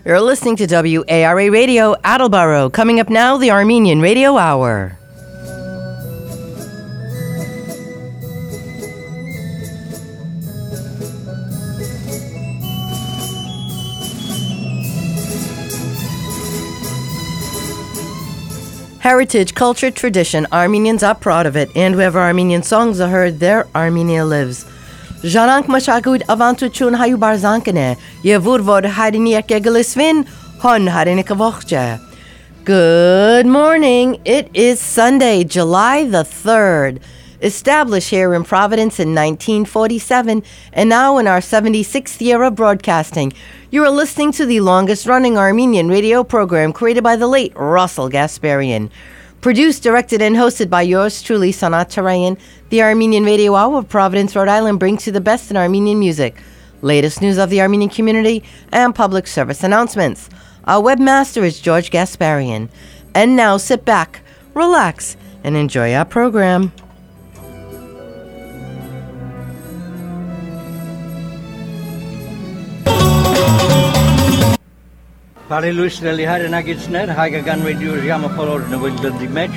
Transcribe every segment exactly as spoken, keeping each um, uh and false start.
You're listening to W A R A Radio, Attleboro. Coming up now, the Armenian Radio Hour. Heritage, culture, tradition. Armenians are proud of it, and wherever Armenian songs are heard, there Armenia lives. Ժանանք մշակույթ ավանդություն հայու բարձանքն է, եւ ուր որ հայրենի եկեգլիսվին, հոն հայրենիքը ողջ է. Good morning. It is Sunday, July the third. Established here in Providence in nineteen forty-seven, and now in our seventy-sixth year of broadcasting. You are listening to the longest-running Armenian radio program created by the late Russell Gasparian. Produced, directed, and hosted by yours truly, Sanat Tarayan, the Armenian Radio Hour of Providence, Rhode Island brings you the best in Armenian music, latest news of the Armenian community, and public service announcements. Our webmaster is George Gasparian. And now sit back, relax, and enjoy our program. Բարելույսների հայրենագիցներ, հայկական ռադիո ժամը բոլորն ուղղորդի մեջ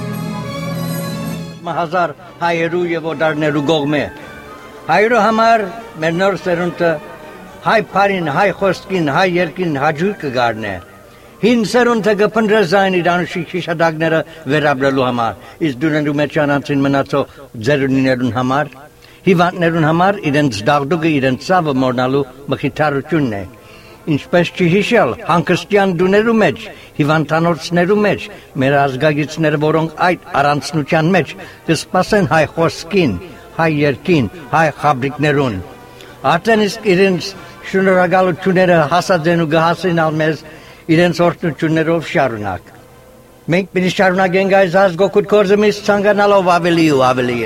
հազար հայերու եւ օտարներու գողմե հայերու համար մեր նոր սերունդը հայ բարին, հայ խոսքին, հայ երկին հաջող կգարնե հին սերունդը կփնտրզային իր անշիկ շիշադակները վերաբրելու համար իսկ դուներու մեջ անցին մնացող ձերունիներուն համար հիվանդներուն համար իրենց դաղդուկը իրենց ցավը մորնալու մխիթարությունն է Ինչպես չհիշել, հանգստյան դուներու մեջ, հիվանդանոցներու մեջ, մեր ազգագիցները, որոնք այդ առանցնության մեջ կսպասեն հայ խոսքին, հայ երկին, հայ խաբրիկներուն։ Արդեն իսկ իրենց շնորհակալությունները հասած են ու կհասնեն մեզ իրենց օրհնություններով շարունակ։ Մենք պիտի շարունակենք այս ազգօգուտ գործը մեզ ցանկանալով ավելի ու ավելի։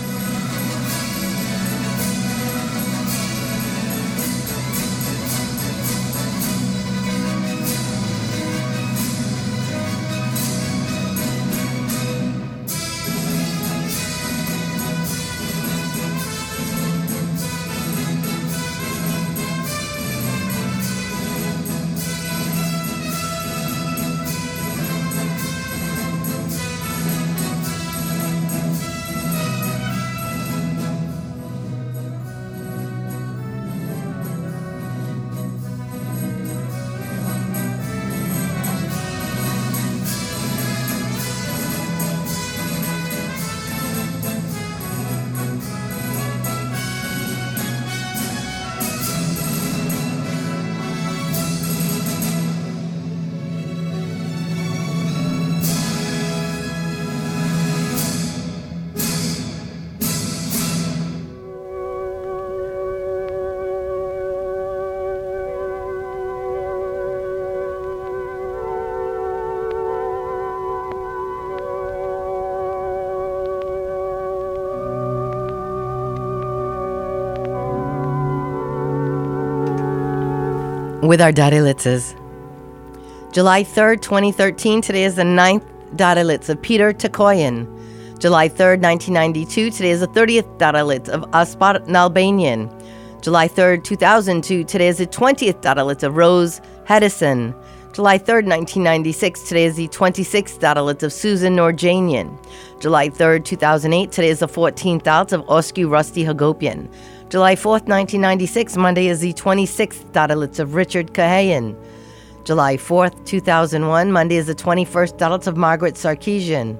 With our Dadilitzes. July third, twenty thirteen, today is the ninth Dadilitz of Peter Takoyan. July third, nineteen ninety-two, today is the thirtieth Dadilitz of Aspar Nalbanian. July third, two thousand two, today is the twentieth Dadilitz of Rose Hedison. July third, nineteen ninety-six, today is the twenty-sixth Dadilitz of Susan Norjanian. July third, two thousand eight, today is the fourteenth Dadilitz of Osku Rusty Hagopian. July fourth, nineteen ninety-six, Monday is the twenty-sixth Dadilitz of Richard Kahayan. July fourth, two thousand one, Monday is the twenty-first Dadilitz of Margaret Sarkeesian.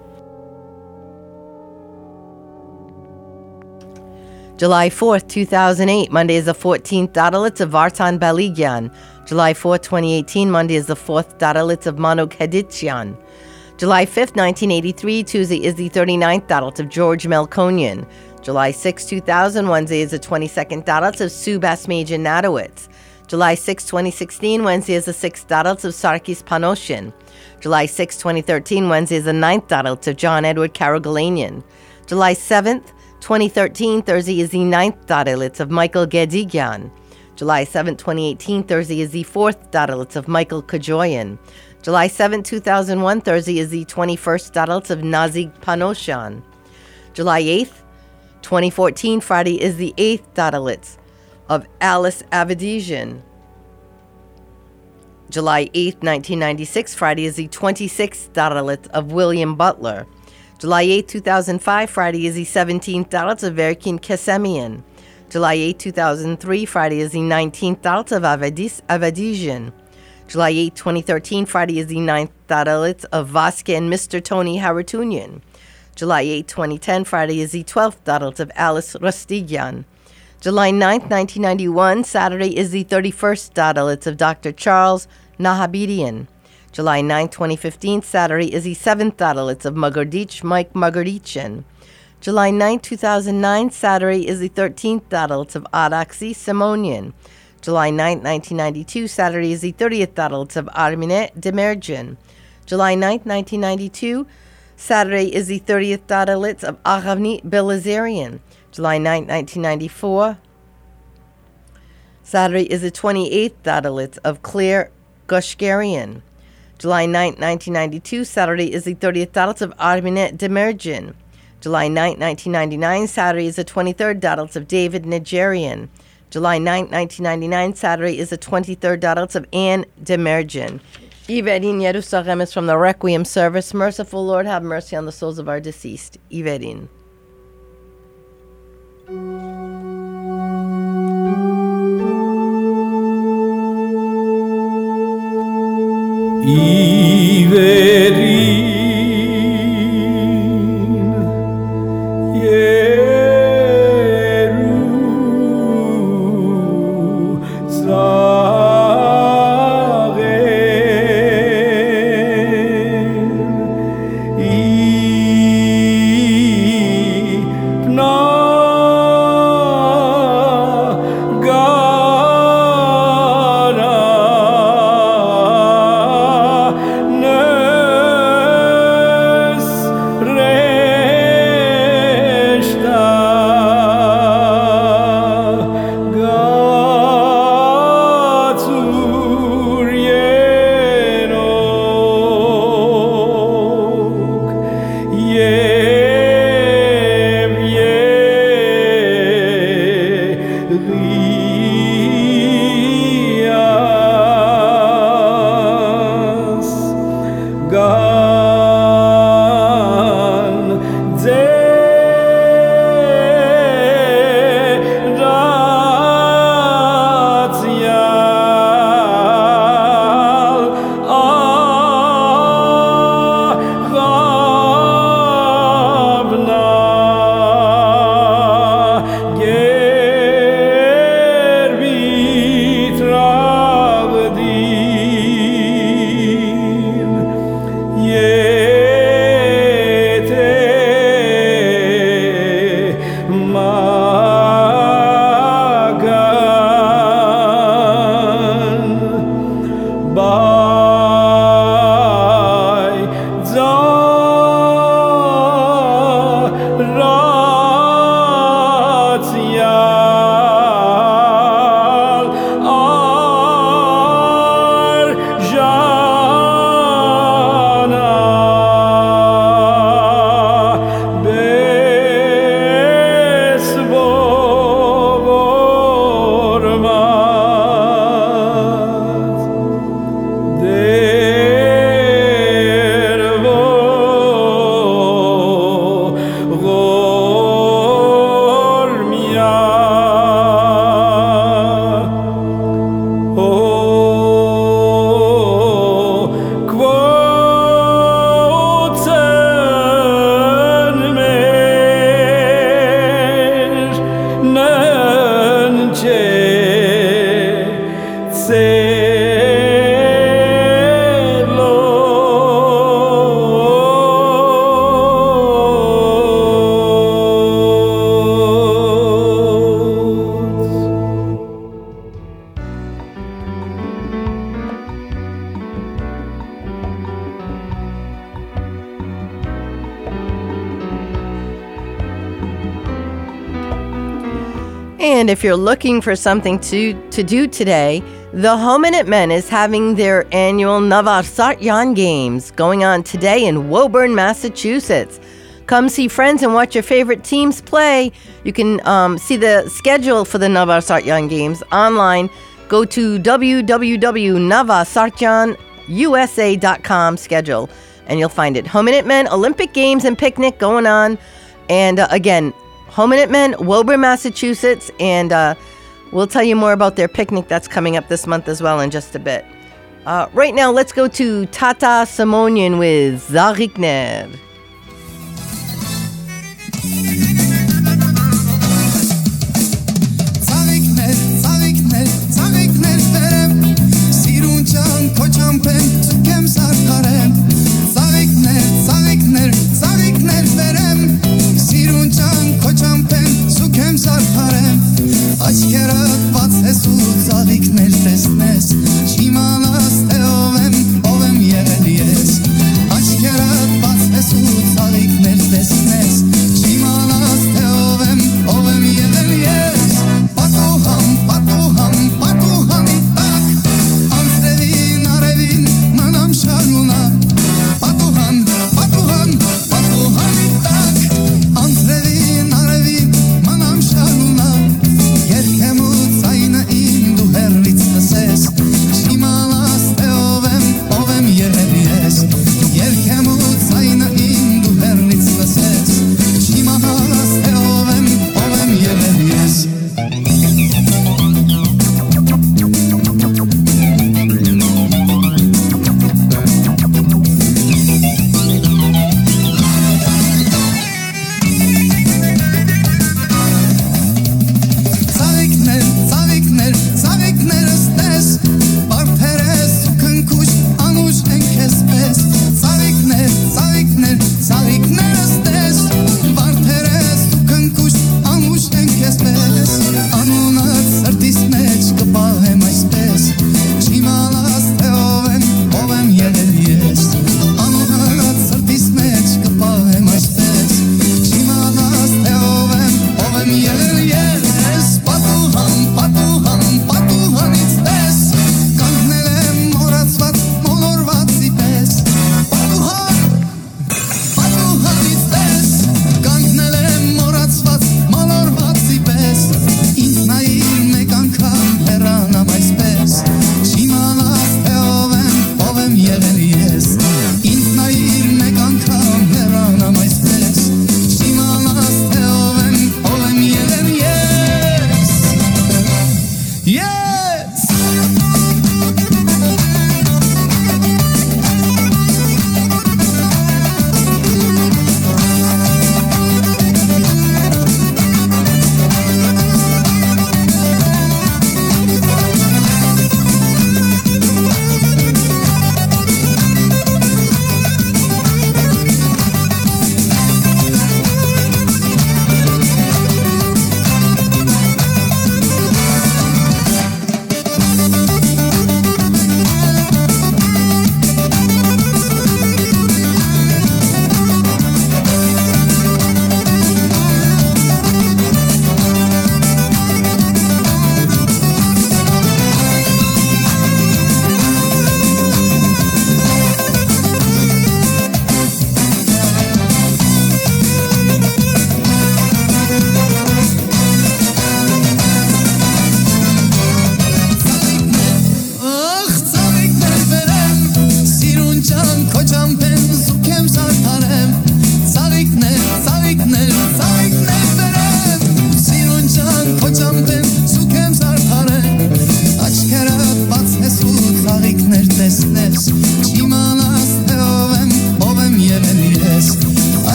July fourth, two thousand eight, Monday is the fourteenth Dadilitz of Vartan Baligyan. July fourth, twenty eighteen, Monday is the fourth Dadilitz of Manok Heditsyan. July fifth, nineteen eighty-three, Tuesday is the thirty-ninth Dadilitz of George Melkonian. July sixth, two thousand, Wednesday is the twenty-second Dadilitz of Sue Basmajan Nadowitz. July sixth, twenty sixteen, Wednesday is the sixth Dadilitz of Sarkis Panoshin. July sixth, twenty thirteen, Wednesday is the ninth Dadilitz of John Edward Karagalanian. July seventh, twenty thirteen, Thursday is the ninth Dadilitz of Michael Gedigyan. July seventh, twenty eighteen, Thursday is the fourth Dadilitz of Michael Kajoyan. July seventh, two thousand one, Thursday is the twenty-first Dadilitz of Nazik Panoshan. July eighth, twenty fourteen, Friday is the eighth Dadilitz of Alice Avedisian. July eighth, nineteen ninety-six, Friday is the twenty-sixth Dalit of William Butler. July eighth, two thousand five, Friday is the seventeenth Dalit of Erkin Kesemian. July eighth, two thousand three, Friday is the nineteenth Dalit of Avadis, Avadijan. July eighth, twenty thirteen, Friday is the ninth Dalit of Vasque and Mister Tony Haratunian. July eighth, twenty ten, Friday is the twelfth Dalit of Alice Rustigyan. July ninth, nineteen ninety-one, Saturday is the thirty-first Dalit of Doctor Charles Nahabidian. July ninth, twenty fifteen, Saturday is the seventh Dalit of Magardich Mike Magardichan. July ninth, two thousand nine, Saturday is the thirteenth Dalit of Adaxi Simonian. July ninth, nineteen ninety-two, Saturday is the thirtieth Dalit of Armine Demerjan. July ninth, nineteen ninety-two, Saturday is the thirtieth Dalit of Ahavni Belazarian. July ninth, nineteen ninety-four, Saturday is the twenty-eighth Dalit of Claire Gushgarian. July ninth, nineteen ninety-two, Saturday is the thirtieth Dalit of Armine Demerjan. July ninth, nineteen ninety-nine, Saturday is the twenty-third Dalit of David Nigerian. July ninth, nineteen ninety-nine, Saturday is the twenty-third Dalit of Anne Demerjan. Iverin Yerushalayim is from the Requiem service. Merciful Lord, have mercy on the souls of our deceased. Iverin. Iverin And if you're looking for something to, to do today, the Hominid Men is having their annual Navar Sartyan Games going on today in Woburn, Massachusetts. Come see friends and watch your favorite teams play. You can um, see the schedule for the Navar Sartyan Games online go to w w w dot nava sartjan u s a dot com schedule, and you'll find it. Home Minute Men Olympic Games and Picnic going on. And uh, again, Home Minute Men, Woburn, Massachusetts, and uh, we'll tell you more about their picnic that's coming up this month as well in just a bit. Uh, right now, let's go to Tata Simonian with Zarikner. Can koçam pen tukem sarkarem Zavikner, zavikner, zavikner verem Siruncan koçam pen tukem sarkarem Aşkerat batsesu zavikner tesnes Şimanas te ovem, ovem yerelies Aşkerat batsesu zavikner tesnes Şimanas te ovem, ovem yerelies Patuham, patuham, patuham itak Manam şaruna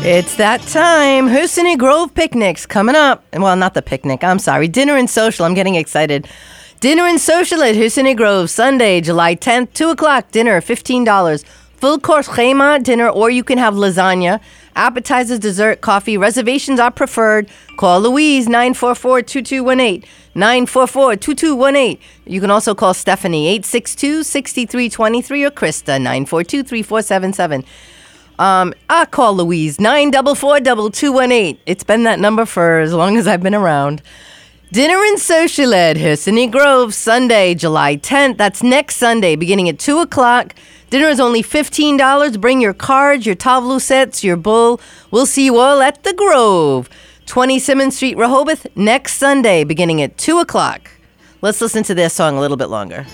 It's that time. Husini Grove picnics coming up. Well, not the picnic. I'm sorry. Dinner and social. I'm getting excited. Dinner and social at Husini Grove, Sunday, July tenth, two o'clock. Dinner, fifteen dollars. Full course chema dinner, or you can have lasagna. Appetizers, dessert, coffee. Reservations are preferred. Call Louise, nine four four, two two one eight. nine four four, two two one eight. You can also call Stephanie, eight six two, six three two three, or Krista, nine four two, three four seven seven. Um, I call Louise, nine four four, two two one eight. It's been that number for as long as I've been around. Dinner and social at Husini Grove, Sunday, July tenth. That's next Sunday, beginning at two o'clock. Dinner is only fifteen dollars. Bring your cards, your tavlu sets, your bull. We'll see you all at the Grove. twenty Simmons Street, Rehoboth, next Sunday, beginning at two o'clock. Let's listen to this song a little bit longer.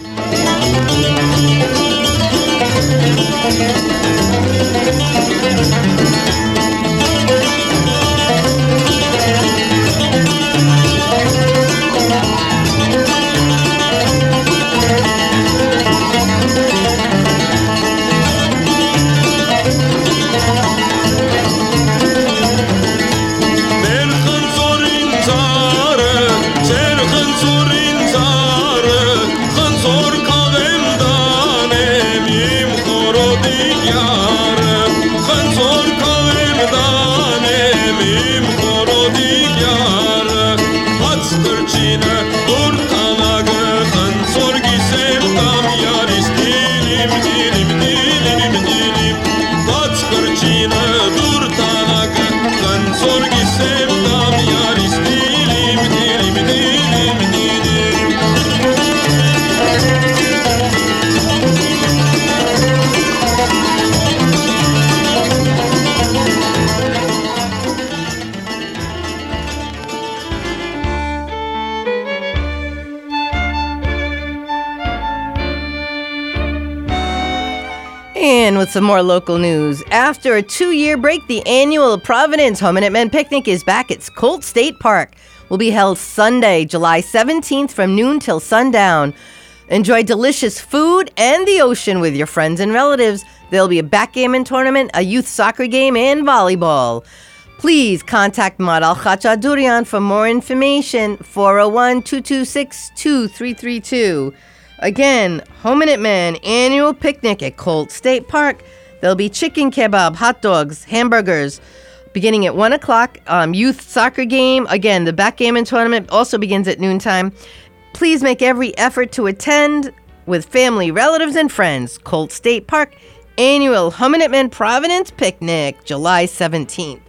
And with some more local news, after a two-year break, the annual Providence Home and Men Picnic is back at Colt State Park. Will be held Sunday, July seventeenth from noon till sundown. Enjoy delicious food and the ocean with your friends and relatives. There'll be a backgammon tournament, a youth soccer game, and volleyball. Please contact Maral Khachadurian for more information, four oh one, two two six, two three three two. Again, Home and Men annual picnic at Colt State Park. There'll be chicken kebab, hot dogs, hamburgers, beginning at one o'clock. Um, youth soccer game. Again, the backgammon tournament also begins at noontime. Please make every effort to attend with family, relatives, and friends. Colt State Park annual Home and Men Providence picnic, July seventeenth.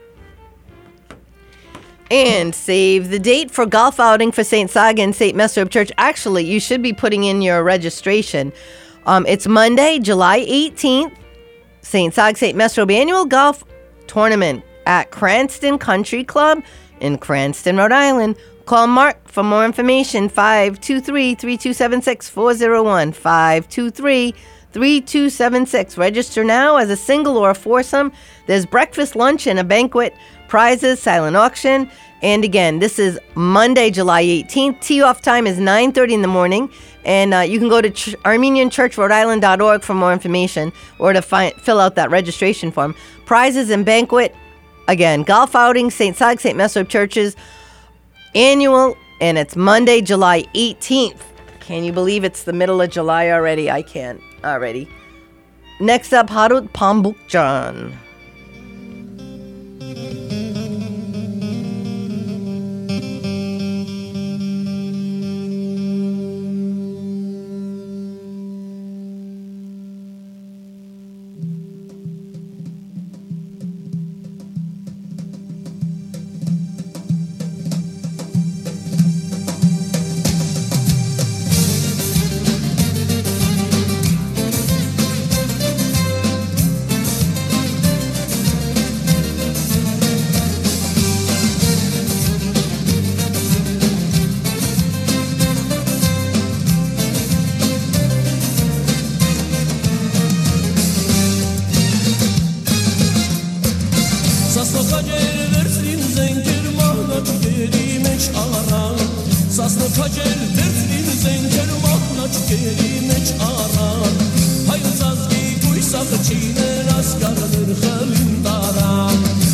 And save the date for golf outing for Saint Saga and Saint Mesrop Church. Actually, you should be putting in your registration. Um, it's Monday, July eighteenth, Saint Saga, Saint Mesrop annual golf tournament at Cranston Country Club in Cranston, Rhode Island. Call Mark for more information, five two three, three two seven six, four oh one, five two three, three two seven six. Register now as a single or a foursome. There's breakfast, lunch, and a banquet. Prizes, silent auction. And again, this is Monday, July eighteenth. Tee-off time is nine thirty in the morning. And uh, you can go to ch- Armenian Church Rhode Island dot org for more information or to find, fill out that registration form. Prizes and banquet. Again, golf outing, Saint Saga, Saint Mesrop Churches annual. And it's Monday, July eighteenth. Can you believe it's the middle of July already? I can't already. Next up, Harut Pambukjan. Hayır zazgi kuysa kıçine rast kalır xelim daran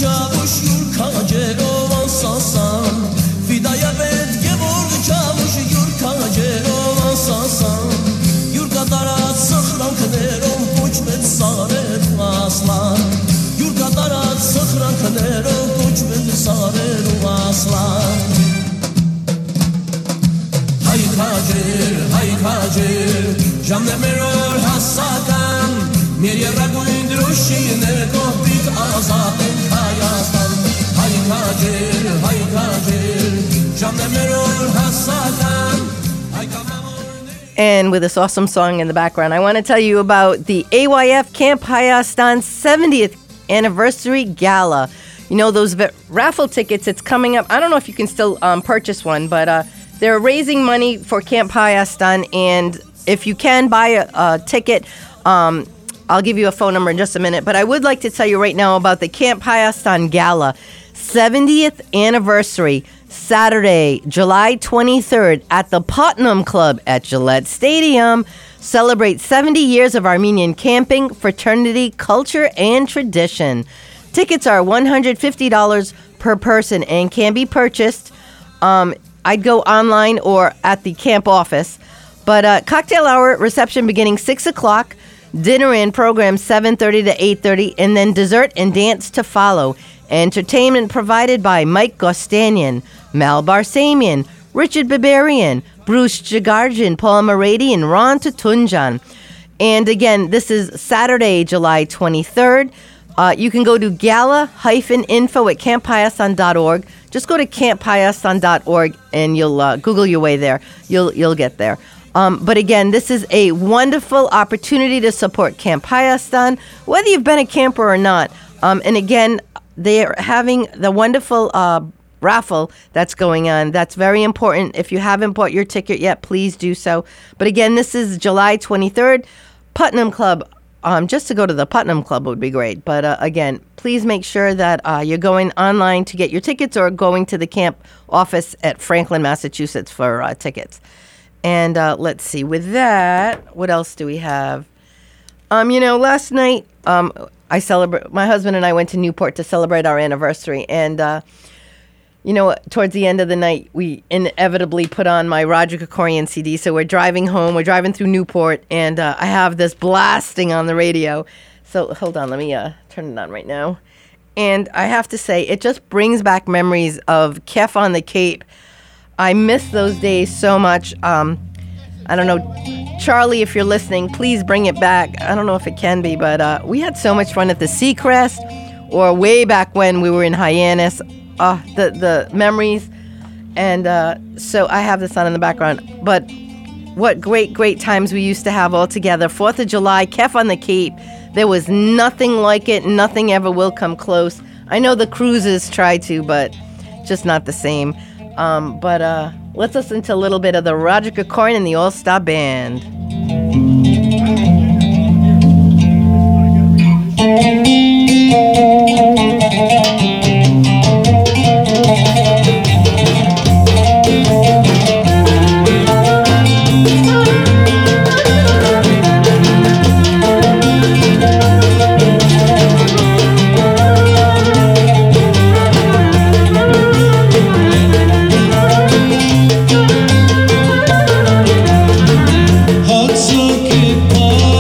çavuş yurka cerovan sasan Fidaya bet gevordu çavuş yurka cerovan sasan Yurka darat sıhran kınerom Koçmet saret aslan Yurka darat sıhran kınerom Koçmet saret aslan Hay kacir, hay kacir Jamne meror hasakan Mirje raguin drushine Kohbit azaten kayastan Hay kacir, hay kacir Jamne meror hasakan Hay kamamor And with this awesome song in the background, I want to tell you about the A Y F Camp Hayastan seventieth Anniversary Gala. You know, those v- raffle tickets, it's coming up. I don't know if you can still um, purchase one, but uh, they're raising money for Camp Hayastan. And if you can buy a, a ticket, um, I'll give you a phone number in just a minute. But I would like to tell you right now about the Camp Hayastan Gala, seventieth Anniversary, Saturday, July twenty-third at the Putnam Club at Gillette Stadium. Celebrate seventy years of Armenian camping, fraternity, culture, and tradition. Tickets are one hundred fifty dollars per person and can be purchased. Um, I'd go online or at the camp office. But uh, cocktail hour reception beginning six o'clock, dinner and program seven thirty to eight thirty, and then dessert and dance to follow. Entertainment provided by Mike Gostanian, Mal Barsamian, Richard Biberian, Bruce Jagarjan, Paul Marady, and Ron Tutunjan. And again, this is Saturday, July twenty-third. Uh, you can go to gala-info at camp hayastan dot org. Just go to camp hayastan dot org and you'll uh, Google your way there. You'll you'll get there. Um, but again, this is a wonderful opportunity to support Camp Hayastan, whether you've been a camper or not. Um, and again, they're having the wonderful uh, raffle that's going on. That's very important. If you haven't bought your ticket yet, please do so. But again, this is July twenty-third, Putnam Club. Um, just to go to the Putnam Club would be great. But uh, again, please make sure that uh, you're going online to get your tickets or going to the camp office at Franklin, Massachusetts for uh, tickets. And uh, let's see, with that, what else do we have? Um, you know, last night, um, I celebrate. My husband and I went to Newport to celebrate our anniversary. And, uh, you know, towards the end of the night, we inevitably put on my Roger Krikorian C D. So we're driving home. We're driving through Newport. And uh, I have this blasting on the radio. So hold on. Let me uh, turn it on right now. And I have to say, it just brings back memories of Kef on the Cape. I miss those days so much. Um, I don't know, Charlie, if you're listening, please bring it back. I don't know if it can be, but uh, we had so much fun at the Seacrest, or way back when we were in Hyannis. Uh, the the memories, and uh, so I have this on in the background. But what great, great times we used to have all together. Fourth of July, Kef on the Cape. There was nothing like it. Nothing ever will come close. I know the cruises try to, but just not the same. Um, but uh, let's listen to a little bit of the Roger Krikorian and the All-Star Band. Hatsa ke pa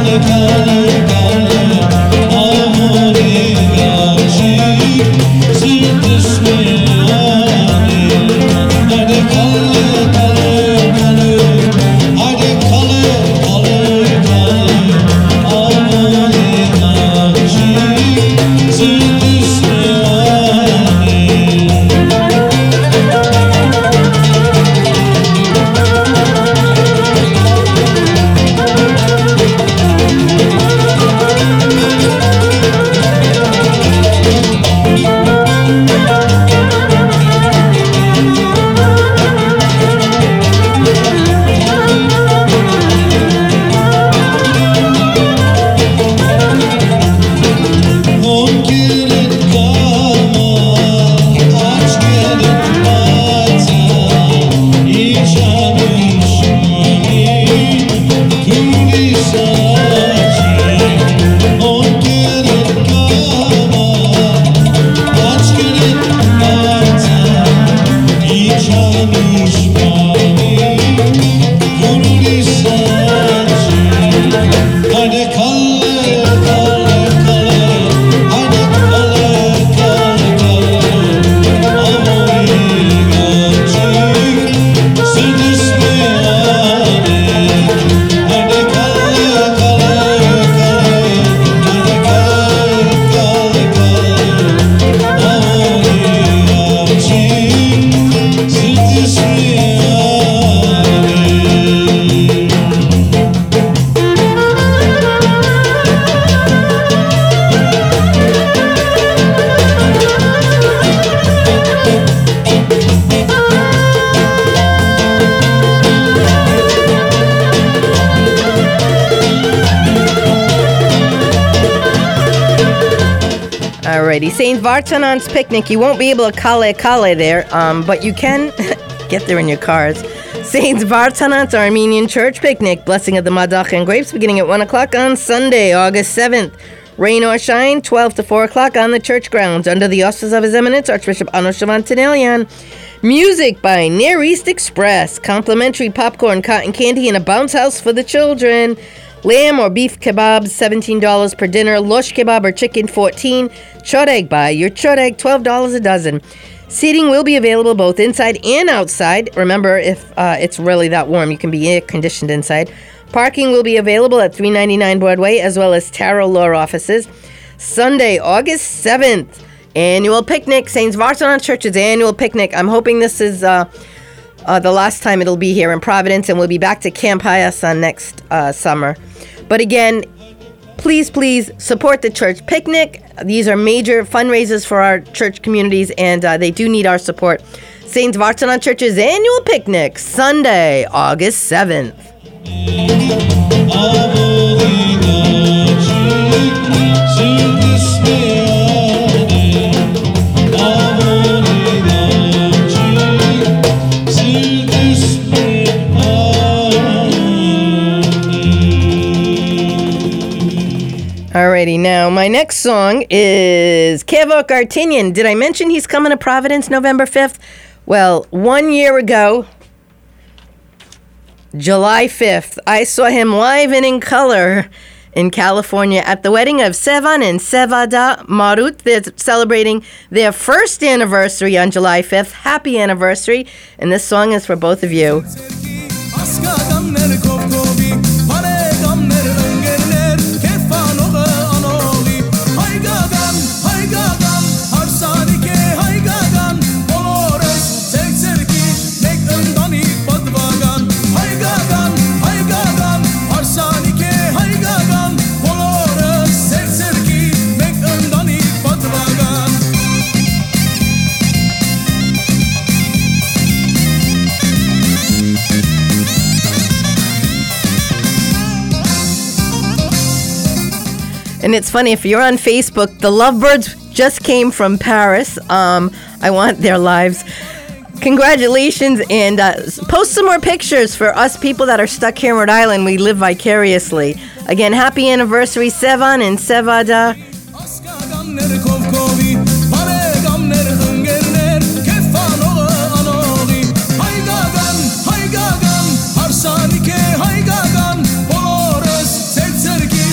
Alrighty, Saint Vartanant's Picnic. You won't be able to kale kale there, um, but you can get there in your cars. Saint Vartanant's Armenian Church Picnic, Blessing of the Madach and Grapes, beginning at one o'clock on Sunday, August seventh. Rain or shine, twelve to four o'clock on the church grounds, under the auspices of His Eminence, Archbishop Anoshavan Tenelian. Music by Near East Express, complimentary popcorn, cotton candy, and a bounce house for the children. Lamb or beef kebabs, seventeen dollars per dinner. Losh kebab or chicken, fourteen dollars. Choreg by your choreg, twelve dollars a dozen. Seating will be available both inside and outside. Remember, if uh, it's really that warm, you can be air-conditioned inside. Parking will be available at three ninety-nine Broadway, as well as Tarot Law offices. Sunday, August seventh, annual picnic. Saint Vartanant Church's annual picnic. I'm hoping this is uh, uh, the last time it'll be here in Providence, and we'll be back to Camp Hayasan next uh, summer. But again, please, please support the church picnic. These are major fundraisers for our church communities, and uh, they do need our support. Saint Vartanant Church's annual picnic, Sunday, August seventh. Alrighty, now my next song is Kevo Artinian. Did I mention he's coming to Providence November fifth? Well, one year ago, July fifth, I saw him live and in color in California at the wedding of Sevan and Sevada Marut. They're celebrating their first anniversary on July fifth. Happy anniversary. And this song is for both of you. And it's funny, if you're on Facebook, the Lovebirds just came from Paris. Um, I want their lives. Congratulations, and uh, post some more pictures for us people that are stuck here in Rhode Island. We live vicariously. Again, happy anniversary, Sevan and Sevada. Sanike hay gagan Bolores Serserki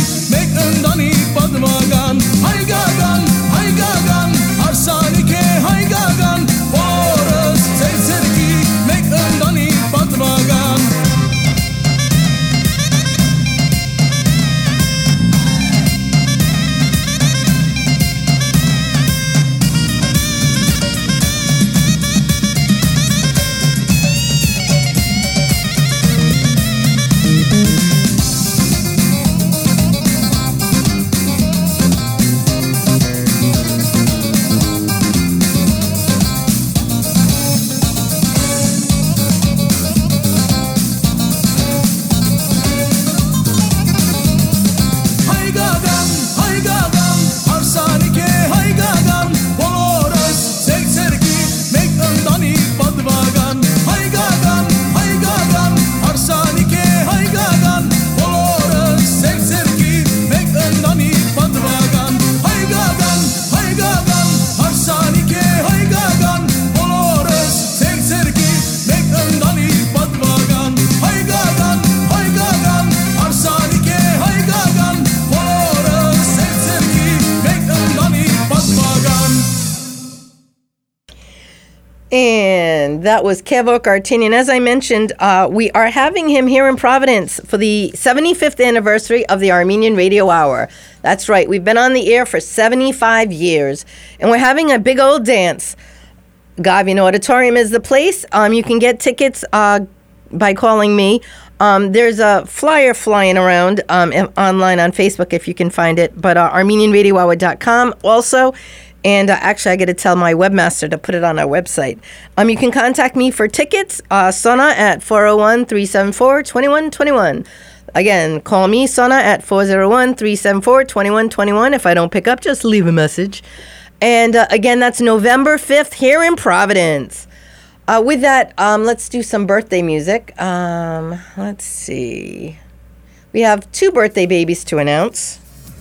And that was Kevo Artinian. As I mentioned, uh, we are having him here in Providence for the seventy-fifth anniversary of the Armenian Radio Hour. That's right. We've been on the air for seventy-five years, and we're having a big old dance. Gavin Auditorium is the place. Um, you can get tickets uh, by calling me. Um, there's a flyer flying around um, online on Facebook if you can find it, but uh, armenian radio hour dot com also. And uh, actually, I got to tell my webmaster to put it on our website. Um, you can contact me for tickets, uh, Sona at four oh one, three seven four, two one two one. Again, call me, Sona, at four oh one, three seven four, two one two one. If I don't pick up, just leave a message. And uh, again, that's November fifth here in Providence. Uh, with that, um, let's do some birthday music. Um, let's see. We have two birthday babies to announce.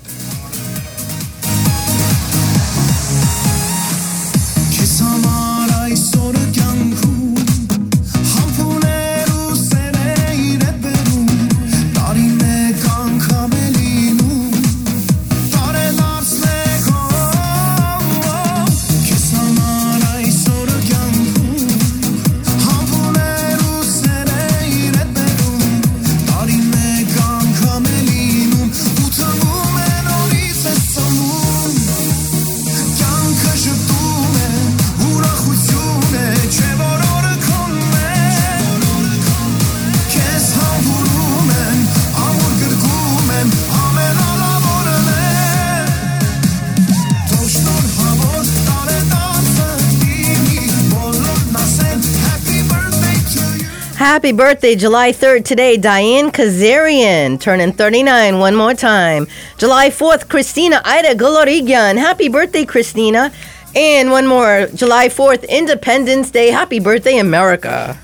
Happy birthday, July third today, Diane Kazarian, turning thirty-nine one more time. July fourth, Christina Ida Golorigyan. Happy birthday, Christina. And one more, July fourth, Independence Day. Happy birthday, America.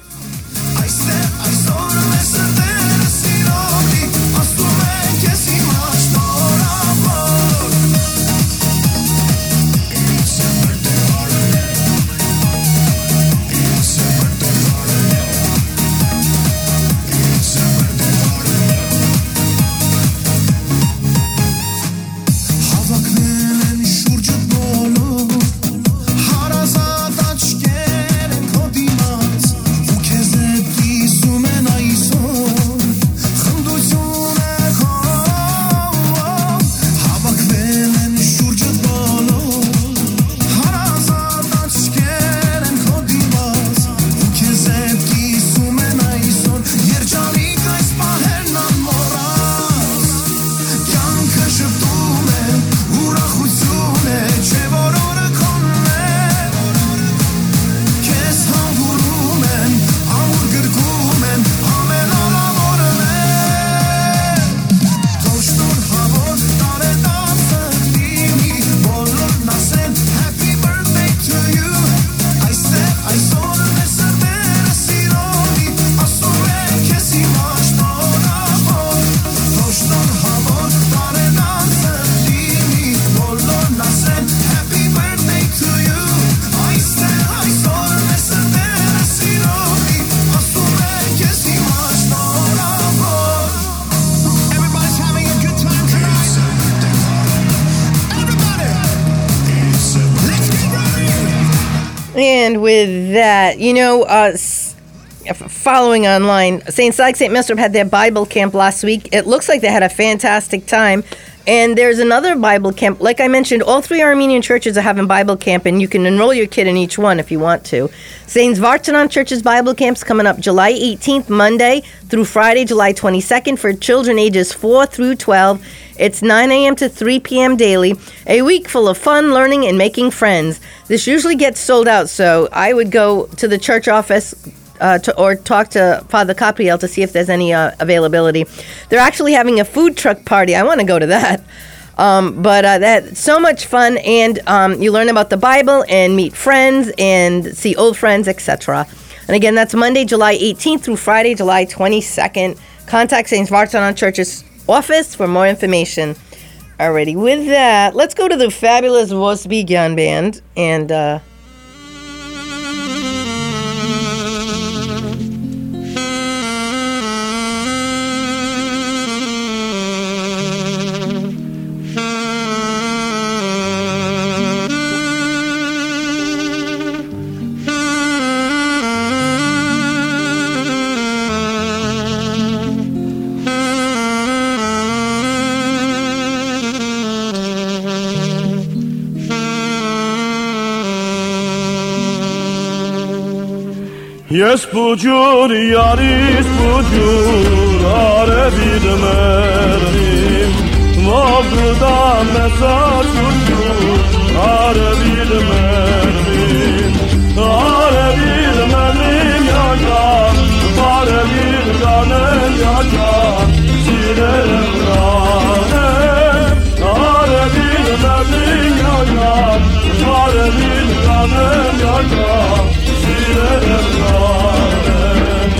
And with that, you know, uh, following online, Saint Sykes Saint Mesrop had their Bible camp last week. It looks like they had a fantastic time. And there's another Bible camp. Like I mentioned, all three Armenian churches are having Bible camp, and you can enroll your kid in each one if you want to. Saint Vartanan Church's Bible camp's coming up July eighteenth, Monday through Friday, July twenty-second, for children ages four through twelve. It's nine a.m. to three p.m. daily. A week full of fun, learning, and making friends. This usually gets sold out, so I would go to the church office Uh, to, or talk to Father Capriel to see if there's any uh, availability. They're actually having a food truck party. I want to go to that. Um, but uh, that's so much fun, and um, you learn about the Bible and meet friends and see old friends, et cetera. And again, that's Monday, July eighteenth through Friday, July twenty-second. Contact Saint Vartanan Church's office for more information. Alrighty, with that, let's go to the fabulous Vosbigyan Band and... Uh, Ես պուջուր յարիս պուջուր արևիդ մերնիմ Մովգուդա մեսած պուջուր արևիդ մերնիմ Արևիդ մերնիմ յաջան Արևիդ կանեն յաջան Սիրերեմ կանեմ Արևիդ մերնիմ յաջան Արևիդ կանեն յաջան Սիրերեմ կանեմ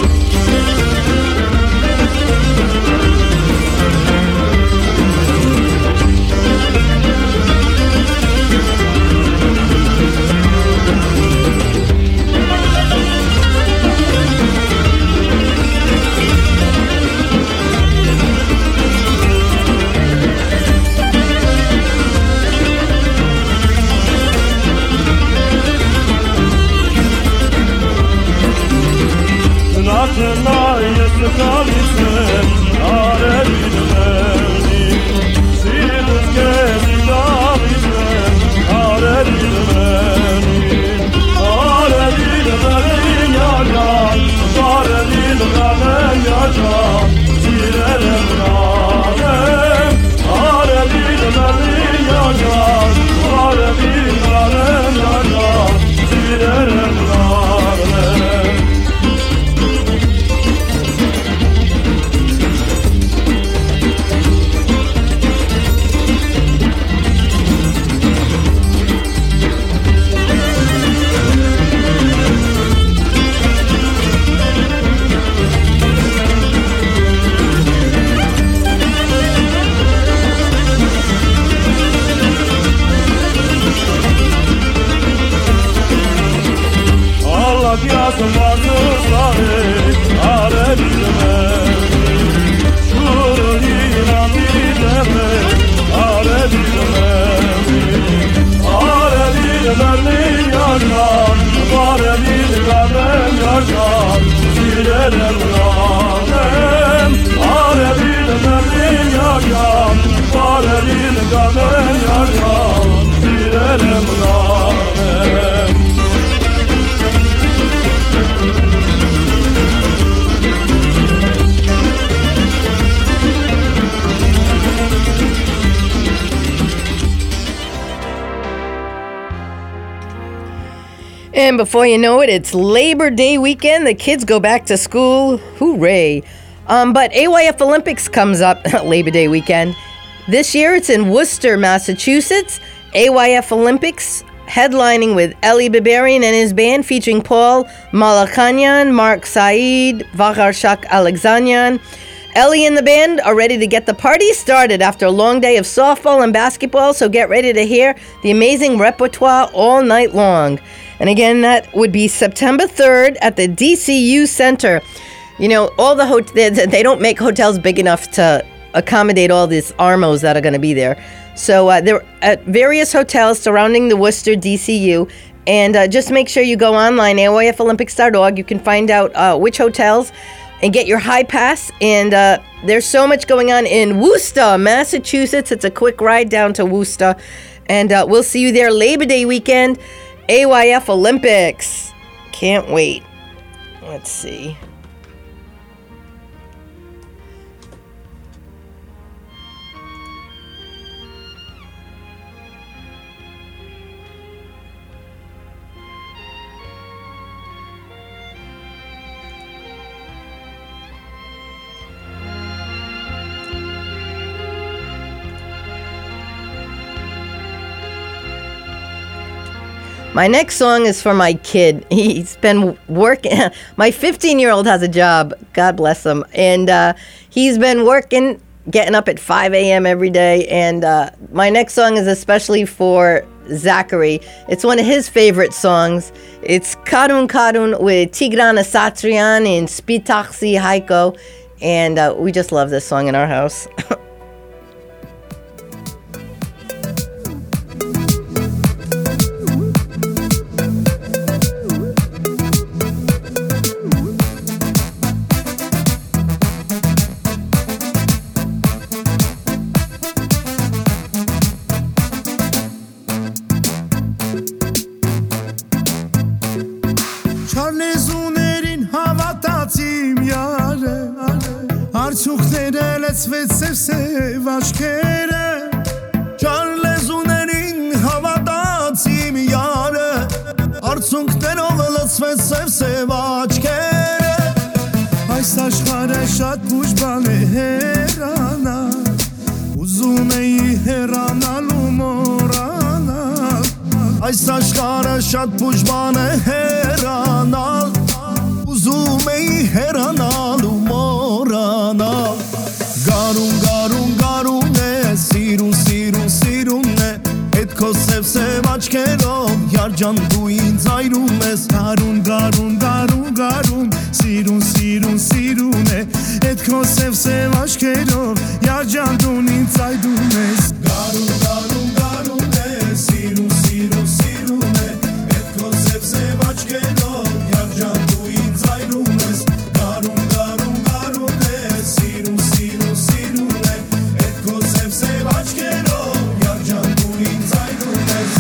And before you know it, it's Labor Day weekend. The kids go back to school. Hooray. Um, but A Y F Olympics comes up Labor Day weekend. This year it's in Worcester, Massachusetts. A Y F Olympics headlining with Eli Biberian and his band featuring Paul Malakanyan, Mark Said, Vaharshak Alexanyan. Ellie and the band are ready to get the party started after a long day of softball and basketball, so get ready to hear the amazing repertoire all night long. And again, that would be September third at the D C U Center. You know, all the hot- they, they don't make hotels big enough to accommodate all these armos that are going to be there. So uh, they're at various hotels surrounding the Worcester D C U. And uh, just make sure you go online, A Y F Olympics dot org. You can find out uh, which hotels and get your high pass. And uh, there's so much going on in Worcester, Massachusetts. It's a quick ride down to Worcester. And uh, we'll see you there Labor Day weekend, A Y F Olympics. Can't wait. Let's see. My next song is for my kid. He's been working. My fifteen-year-old has a job. God bless him. And uh, he's been working, getting up at five a.m. every day. And uh, my next song is especially for Zachary. It's one of his favorite songs. It's Karun Karun with Tigran Asatrian and Spitaxi Haiko. And uh, we just love this song in our house. Չարնեզուների Արցունքները լցվեց սև-սև աչքերը Չար լեզուներին հավատաց իմ յարը Արցունքներով լցվեց սև-սև աչքերը Այս աշխարհը շատ ուժ բան է հեռանալ Ուզում էի հեռանալ ու մոռանալ Այս աշխարհը շատ ուժ բան է հեռանալ Ուզում էի հեռանալ ու մոռանալ Գարուն, գարուն, գարուն է Սիրուն, սիրուն, սիրուն է Էդ քո սև-սև աչքերով Յարջան դու ինձ այրում ես Գարուն, գարուն, գարուն, գարուն Սիրուն, սիրուն, սիրուն է Էդ քո սև-սև աչքերով Յարջան դու ինձ այրում ես Գարուն, գարուն, գարուն է Սիրուն, սիրուն, սիրուն է Էդ քո սև-սև աչքերով Յարջան դու ինձ այրում ես Գարուն, գարուն, գարուն է Սիրուն, սիրուն, սիրուն է Էդ քո սև-սև աչքերով Յարջան դու ինձ այրում ես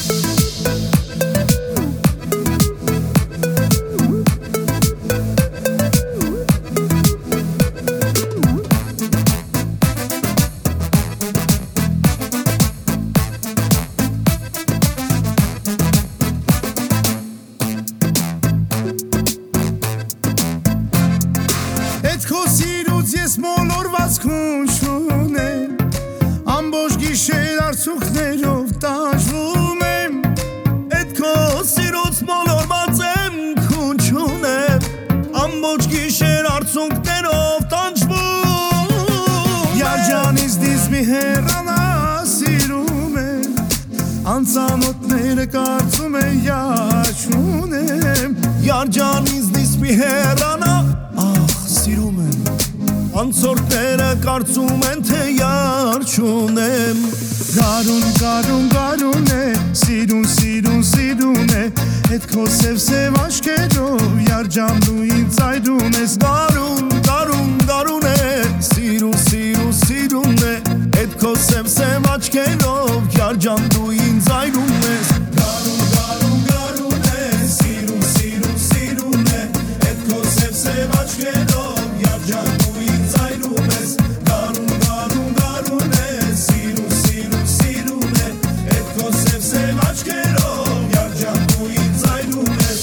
Էդ քո սիրուց ես մոլորված քուն չունեմ Ամբողջ գիշեր արցունքներով տաշվում եմ Էդ քո սիրուց մոլորված եմ քուն չունեմ Ամբողջ գիշեր արցունքներով տանջվում Յարջանից դից մի հեռանա սիրում եմ Անծանոթները կարծում են յար չունեմ Յարջանից դից մի հեռանա Սիրում եմ Անցորդները կարծում են թե յար չունեմ Գարուն, գարուն, գարուն է Սիրուն, սիրուն, սիրուն է Էդ քո սև-սև աչքերով Յարջան դու ինձ այրում ես Գարուն, գարուն, գարուն է Սիրուն, սիրուն, սիրուն է Էդ քո սև-սև աչքերով Յարջան դու ինձ այրում ես Գարուն, գարուն, գարուն է Սիրուն, սիրուն, սիրուն է Էդ քո սև-սև աչքերով Յարջան դու ինձ այրում ես Գարուն, գարուն, գարուն է Սիրուն, սիրուն, սիրուն է Էդ քո սև-սև աչքերով Յարջան դու ինձ այրում ես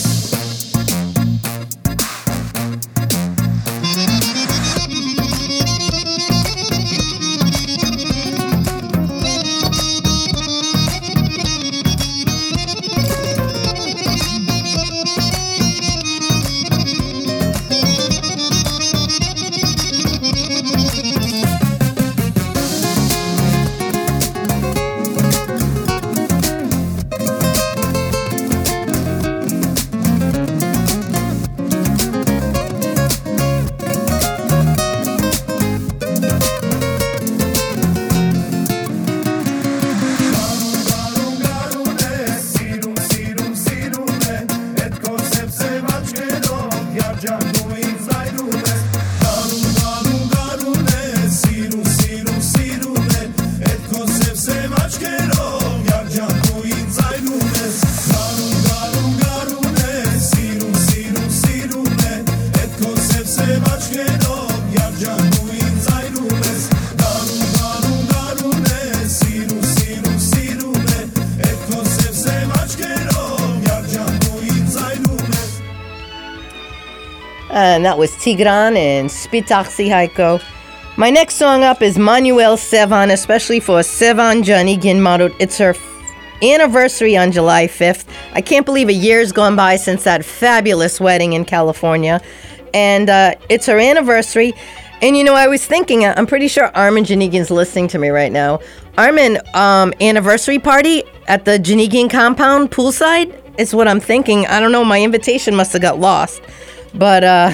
And that was Tigran and Spitaxi Haiko. My next song up is Manuel Sevan, especially for Sevan Jani Ginmarut. It's her anniversary on July fifth. I can't believe a year's gone by since that fabulous wedding in California. And uh, it's her anniversary. And you know, I was thinking, I'm pretty sure Armin Janigin's listening to me right now. Armin, um, anniversary party at the Janigin compound poolside is what I'm thinking. I don't know, my invitation must have got lost. But uh,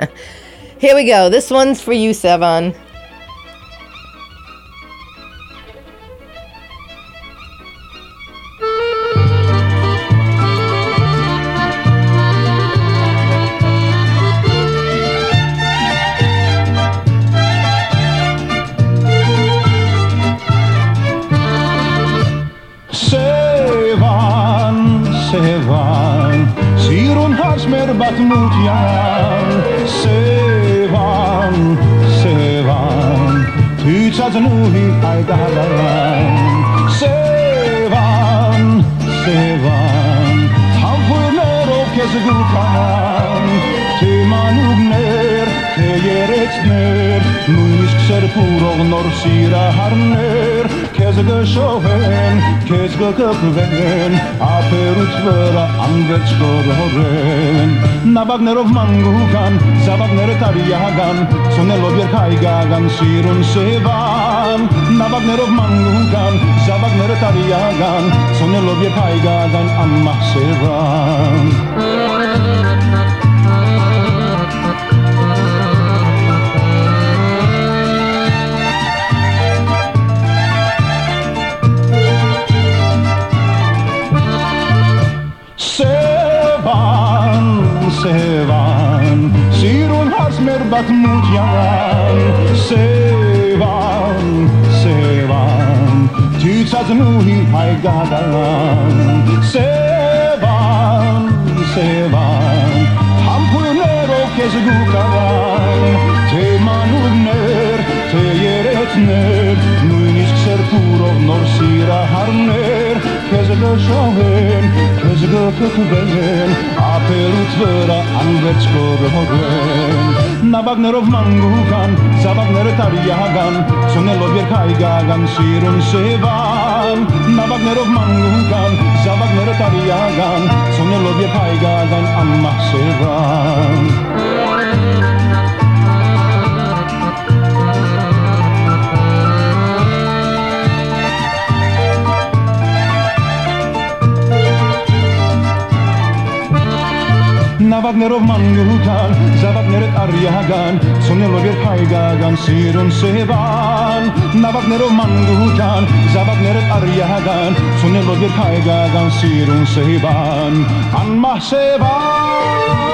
here we go. This one's for you, Sevan. Bat mut yan Sevan, Sevan Tütsaznuhi aygalan Sevan, sevan Hamfurnero kezgukanan Temanugner, teyeretner Nuisk serpurog nor sira harner Kezgushoven, kezgukven Aperut vera anvetskoren Nabagnerov mangukan, zabagner tariagan Sonelo bierkaigagan, sirun sevan Nabagnerov mangukan, zabagner tariagan Sonelo bierkaigagan, amma sevan Sevan, sevan Sirun hasmer bat mutjan Sevan, sevan Tütsaznuhi haigadalan Sevan, sevan Hampurnero kezgukalan Temanugner, teyeretner Nuinisk serpurov nor sira harner Kezgushoven, kezgukven Aperut vera anvetskoren Nabagnerov mangukan, zabagner tariagan Sonelo bierkaigagan, sirun sevan Nabagnerov mangukan, zabagner tariagan Sonelo bierkaigagan, amma sevan Nabagnerov mangukan, zabagner aryagan Sonelo bierkaigagan, sirun sevan Nabagnerov mangukan, zabagner aryagan Sonelo bierkaigagan, sirun sevan Anmah sevan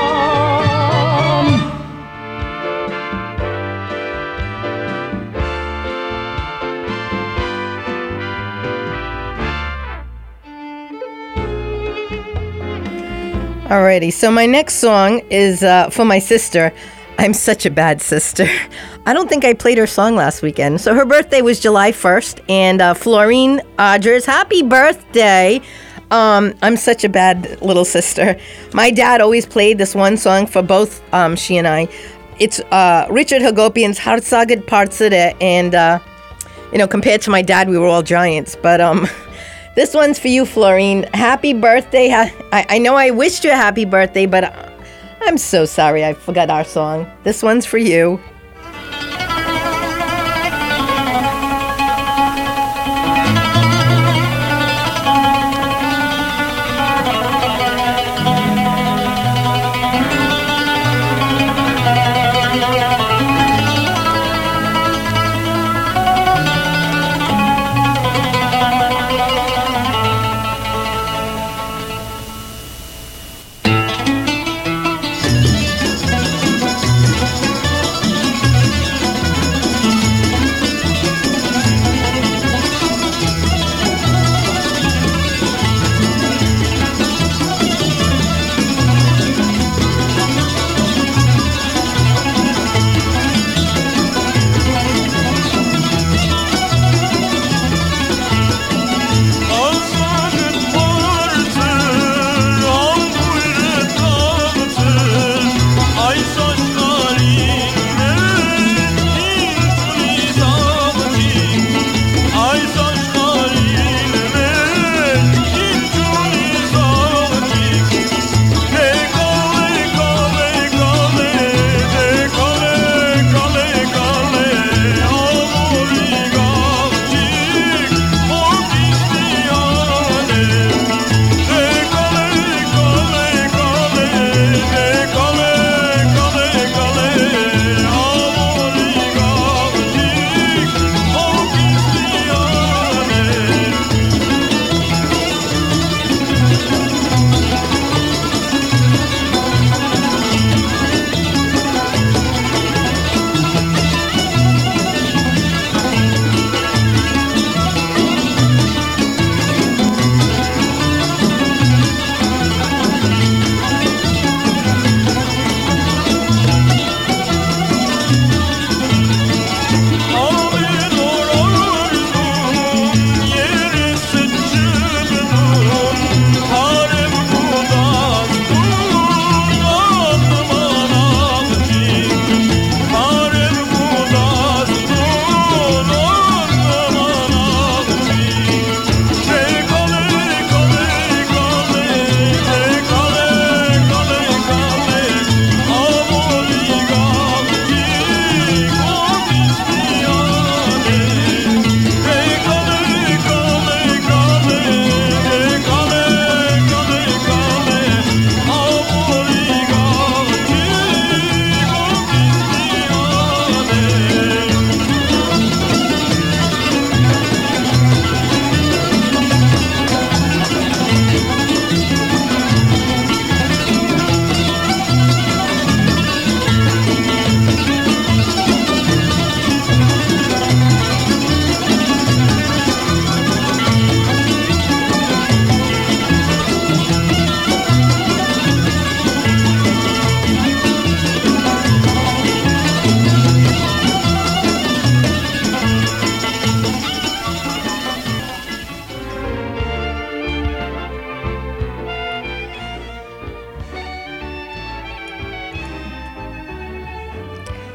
Alrighty, so my next song is uh, for my sister. I'm such a bad sister. I don't think I played her song last weekend. So her birthday was July first, and uh, Florine Odgers, happy birthday. Um, I'm such a bad little sister. My dad always played this one song for both um, she and I. It's uh, Richard Hagopian's Hartsaget Partsede, and uh, you know, compared to my dad, we were all giants, but um. This one's for you, Florine. Happy birthday. I, I know I wished you a happy birthday, but I'm so sorry I forgot our song. This one's for you.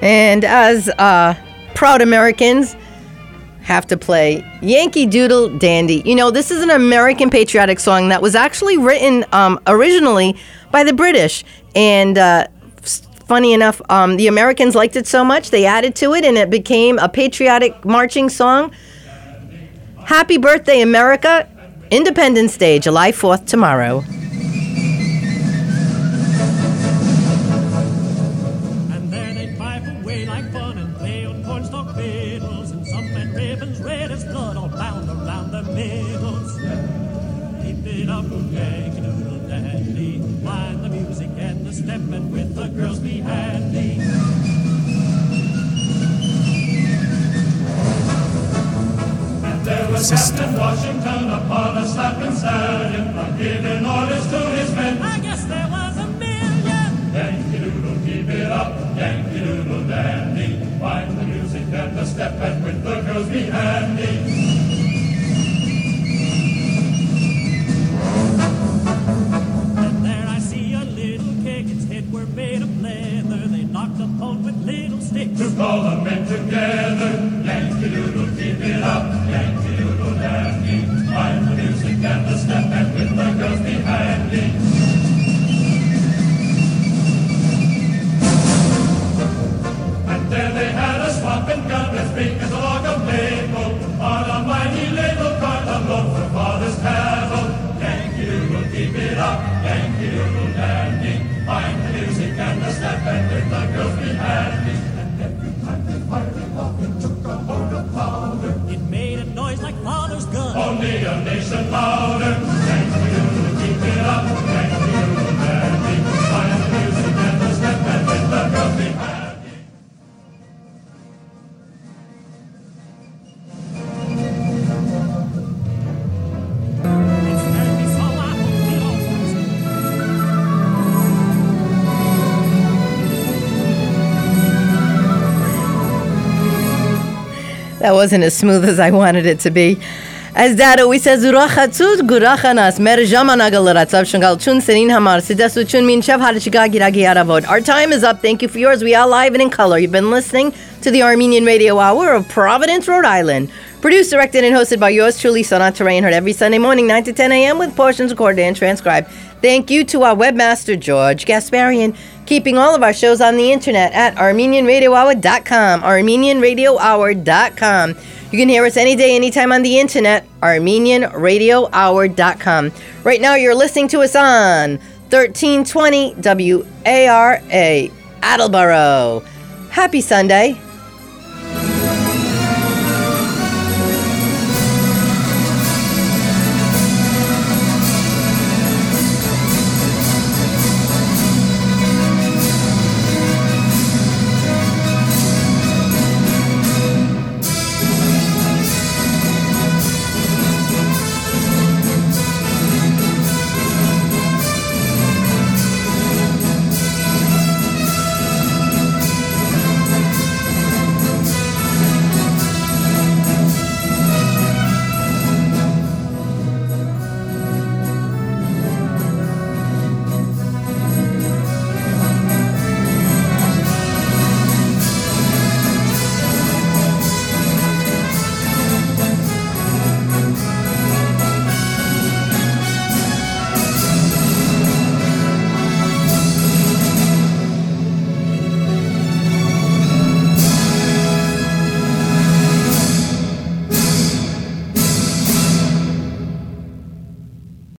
And as uh, proud Americans, have to play Yankee Doodle Dandy. You know, this is an American patriotic song that was actually written um, originally by the British. And uh, funny enough, um, the Americans liked it so much, they added to it, and it became a patriotic marching song. Happy birthday, America. Independence Day, July fourth, tomorrow. And there they pipe away like fun and play on cornstalk fiddles, and some men ribbons red as blood all bound around their middles. Keep it up, Yankee Doodle Dandy, mind the music and the step, and with the girls be handy. There was Captain Washington upon a slapping stallion, giving orders to his men. I guess there was a million. Yankee Doodle, keep it up, Yankee Doodle Dandy, find the music and the step, and with the girls be handy. And there I see a little keg, its head were made of leather. They knocked upon with little sticks to call the men together. Yankee Doodle, keep it up, Yankee Doodle Dandy, find the music and the step, and with the girls be handy. And there they had a swamping gun as big as a log of maple, on a mighty little cart unload for father's cattle. Yankee Doodle, keep it up, Yankee Doodle Dandy, find the music and the step, and with the girls be handy. And every time they fired it off, it took a hold of powder. It made a noise like father's gun, only a nation louder. Yankee Doodle, keep it up, Yankee Doodle Dandy, find the music and the step, and with the girls be handy. That wasn't as smooth as I wanted it to be. As that always says, Urachatzut gurachanas merjamanagalratzav shangal chun senin hamar sidasu chun min shav harishigagiragi aravod. Our time is up. Thank you for yours. We are live and in color. You've been listening to the Armenian Radio Hour of Providence, Rhode Island. Produced, directed, and hosted by yours truly, Sonat Terrain. Heard every Sunday morning, nine to ten a.m. with portions recorded and transcribed. Thank you to our webmaster, George Gasparian, keeping all of our shows on the internet at armenian radio hour dot com. armenian radio hour dot com. You can hear us any day, anytime on the internet, armenian radio hour dot com. Right now, you're listening to us on thirteen twenty W A R A, Attleboro. Happy Sunday.